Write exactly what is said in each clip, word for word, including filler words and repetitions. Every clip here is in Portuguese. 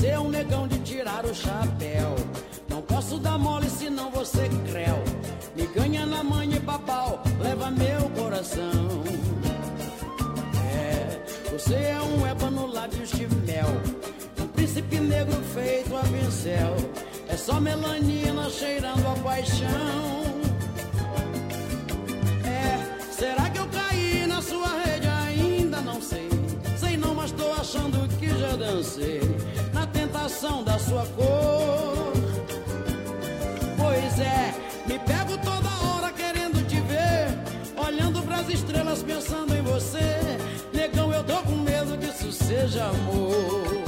Você é um negão de tirar o chapéu. Não posso dar mole senão você creu. Me ganha na manha e babau, leva meu coração. É, você é um ébano lábios de mel, um príncipe negro feito a pincel. É só melanina cheirando a paixão. É, será que eu caí na sua rede? Ainda não sei. Sei não, mas tô achando que já dancei na tentação da sua cor. Pois é, me pego toda hora querendo te ver, olhando pras estrelas pensando em você. Negão, eu tô com medo que isso seja amor.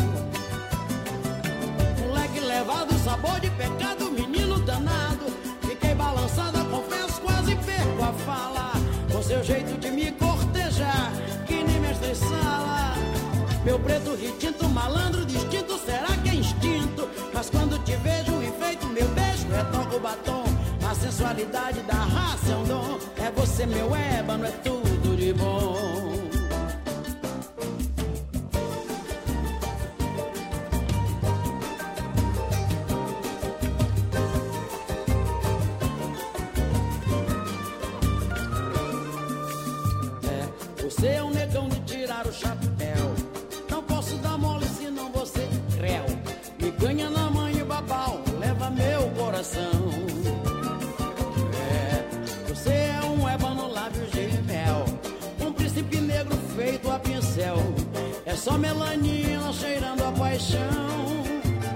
Moleque levado, sabor de pecado, menino danado. Fiquei balançada, confesso, quase perco a fala. Com seu jeito de me cortejar, que nem mestre sala. Meu preto retinto, malandro distinto, será que é instinto? Mas quando te vejo enfeito, meu beijo retoca o batom. A sensualidade da raça é um dom. É você meu ébano, é tudo de bom. É, você é um negão de tirar o chapéu. Não posso dar mole senão você creu. Me ganha na mãe e babau, leva meu coração. É, você é um ébano lábios de mel, um príncipe negro feito a pincel. É só melanina cheirando a paixão.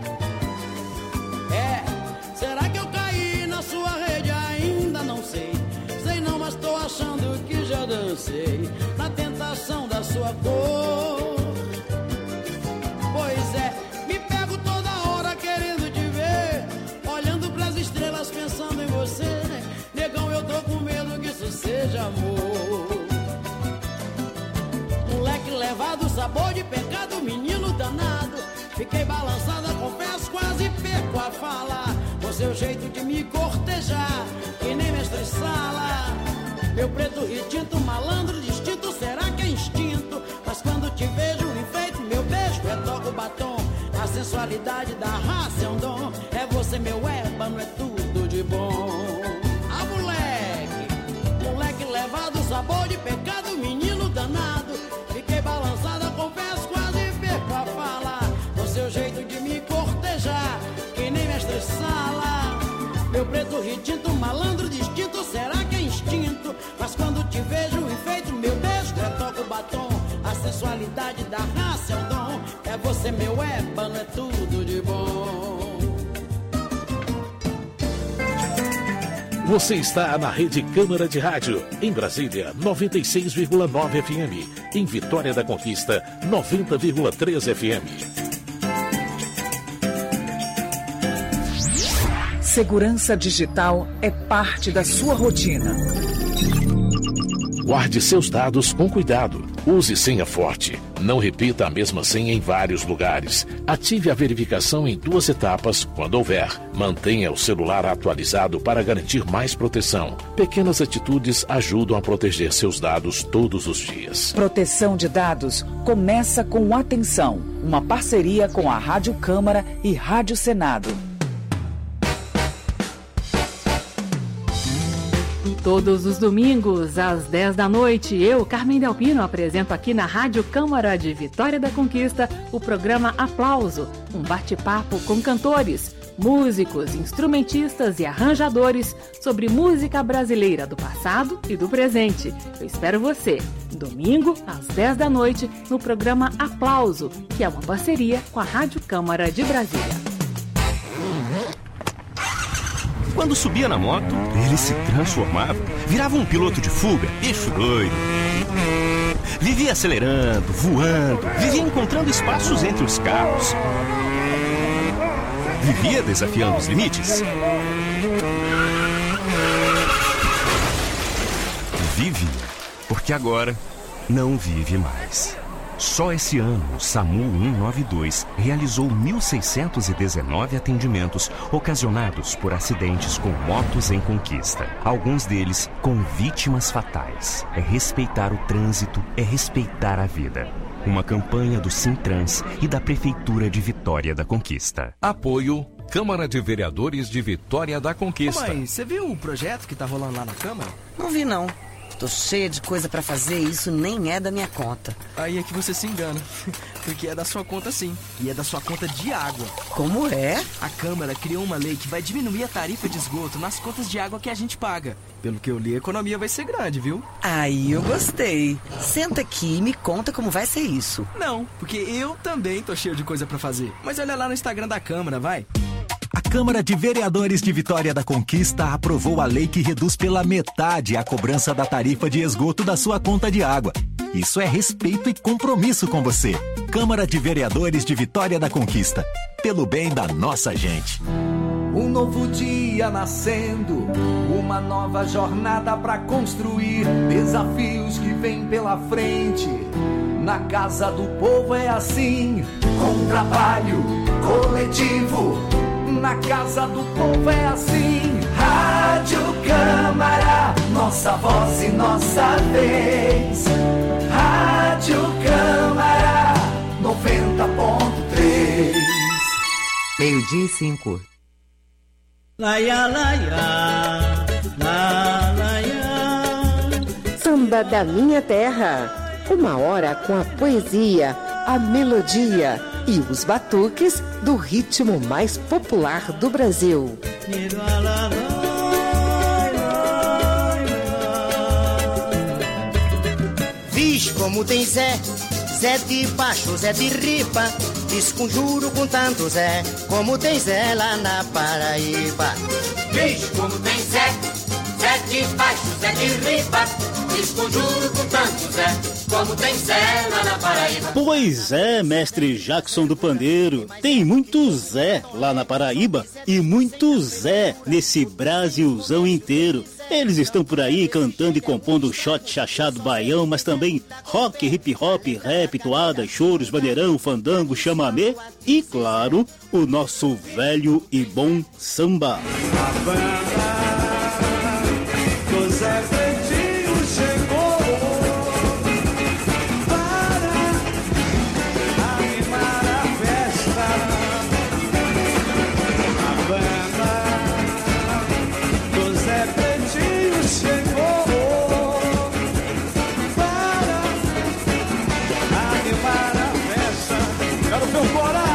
É, será que eu caí na sua rede? Ainda não sei. Sei não, mas tô achando que já dancei na tentação da sua cor. Pois é, me pego toda hora querendo te ver, olhando pras estrelas pensando em você. Negão, eu tô com medo que isso seja amor. Moleque levado, sabor de pecado, menino danado. Fiquei balançada, confesso, quase perco a fala. Com seu jeito de me cortejar, que nem mestre sala. Meu preto retinto, malandro distinto, será que é instinto? Mas quando te vejo enfeito, meu beijo retoca o batom. A sensualidade da raça é um dom. É você meu ébano, é tudo de bom. Ah, moleque, moleque levado, sabor de pecado, menino danado. Fiquei balançada, confesso, quase perco a fala. Com seu jeito de me cortejar, que nem mestre sala. Meu preto retinto, malandro distinto, será que é instinto? Mas quando te vejo enfeito, meu beijo retoca o batom. A sensualidade da raça é um dom. É você meu ébano, é tudo de bom. Você está na Rede Câmara de Rádio, em Brasília, noventa e seis vírgula nove F M. Em Vitória da Conquista, noventa vírgula três F M. Segurança digital é parte da sua rotina. Guarde seus dados com cuidado. Use senha forte. Não repita a mesma senha em vários lugares. Ative a verificação em duas etapas quando houver. Mantenha o celular atualizado para garantir mais proteção. Pequenas atitudes ajudam a proteger seus dados todos os dias. Proteção de dados começa com Atenção, uma parceria com a Rádio Câmara e Rádio Senado. Todos os domingos, às dez da noite, eu, Carmen Delpino, apresento aqui na Rádio Câmara de Vitória da Conquista o programa Aplauso, um bate-papo com cantores, músicos, instrumentistas e arranjadores sobre música brasileira do passado e do presente. Eu espero você, domingo, às dez da noite, no programa Aplauso, que é uma parceria com a Rádio Câmara de Brasília. Quando subia na moto, ele se transformava, virava um piloto de fuga, bicho doido. Vivia acelerando, voando, vivia encontrando espaços entre os carros. Vivia desafiando os limites. Vive, porque agora não vive mais. Só esse ano, o SAMU cento e noventa e dois realizou mil seiscentos e dezenove atendimentos ocasionados por acidentes com motos em conquista. Alguns deles com vítimas fatais. É respeitar o trânsito, é respeitar a vida. Uma campanha do Sintrans e da Prefeitura de Vitória da Conquista. Apoio Câmara de Vereadores de Vitória da Conquista. Ô mãe, você viu o projeto que tá rolando lá na Câmara? Não vi, não. Tô cheia de coisa pra fazer e isso nem é da minha conta. Aí é que você se engana, porque é da sua conta sim, e é da sua conta de água. Como é? A Câmara criou uma lei que vai diminuir a tarifa de esgoto nas contas de água que a gente paga. Pelo que eu li, a economia vai ser grande, viu? Aí eu gostei. Senta aqui e me conta como vai ser isso. Não, porque eu também tô cheio de coisa pra fazer. Mas olha lá no Instagram da Câmara, vai. A Câmara de Vereadores de Vitória da Conquista aprovou a lei que reduz pela metade a cobrança da tarifa de esgoto da sua conta de água. Isso é respeito e compromisso com você. Câmara de Vereadores de Vitória da Conquista. Pelo bem da nossa gente. Um novo dia nascendo, uma nova jornada pra construir, desafios que vêm pela frente. Na casa do povo é assim, com trabalho coletivo. Na casa do povo é assim. Rádio Câmara, nossa voz e nossa vez. Rádio Câmara, noventa ponto três. Meio-dia e cinco. Laia, laia, la, laia. Samba da minha terra. Uma hora com a poesia, a melodia e os batuques do ritmo mais popular do Brasil. Vixe, como tem Zé, Zé de baixo, Zé de ripa, desconjuro com tanto Zé, como tem Zé lá na Paraíba. Vixe, como tem Zé, Zé de baixo, Zé de ripa, desconjuro com tanto Zé, como tem Zé lá na Paraíba. Pois é, mestre Jackson do Pandeiro, tem muito Zé lá na Paraíba e muito Zé nesse Brasilzão inteiro. Eles estão por aí cantando e compondo shot, chachado, baião, mas também rock, hip hop, rap, toada, choros, bandeirão, fandango, chamamé e, claro, o nosso velho e bom samba. A banda do Zé Pretinho chegou para animar a festa. A banda do Zé Pretinho chegou para animar a festa. Quero ver o coral.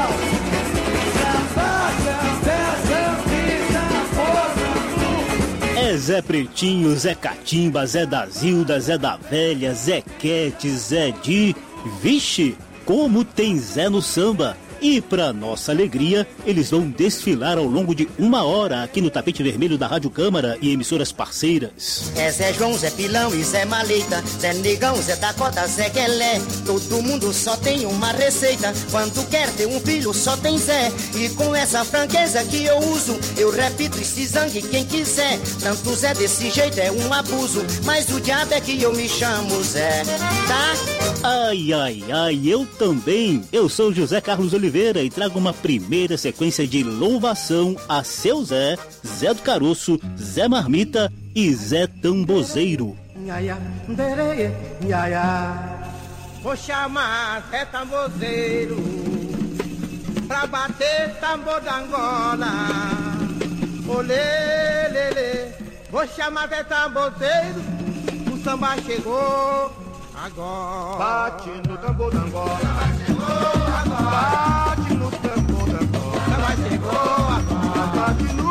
É Zé Pretinho, Zé Catimba, Zé da Zilda, Zé da Velha, Zé Quete, Zé Di. Vixe, como tem Zé no samba! E pra nossa alegria, eles vão desfilar ao longo de uma hora aqui no tapete vermelho da Rádio Câmara e emissoras parceiras. É Zé João, Zé Pilão e Zé Maleta, Zé Negão, Zé Dakota, Zé Guelé. Todo mundo só tem uma receita, quando quer ter um filho só tem Zé. E com essa franqueza que eu uso, eu repito e se zangue quem quiser. Tanto Zé desse jeito é um abuso, mas o diabo é que eu me chamo Zé, tá? Ai, ai, ai, eu também. Eu sou José Carlos Oliveira e trago uma primeira sequência de louvação a seu Zé, Zé do Caroço, Zé Marmita e Zé Tambozeiro. Nhaia, ndereye, nhaia. Vou chamar Zé Tambozeiro pra bater tambor da Angola. Olê, lê, lê. Vou chamar Zé Tambozeiro, o samba chegou agora. Bate no tambor da Angola. Chegou agora. Bate no tambor da Angola. Samba chegou agora. Bate no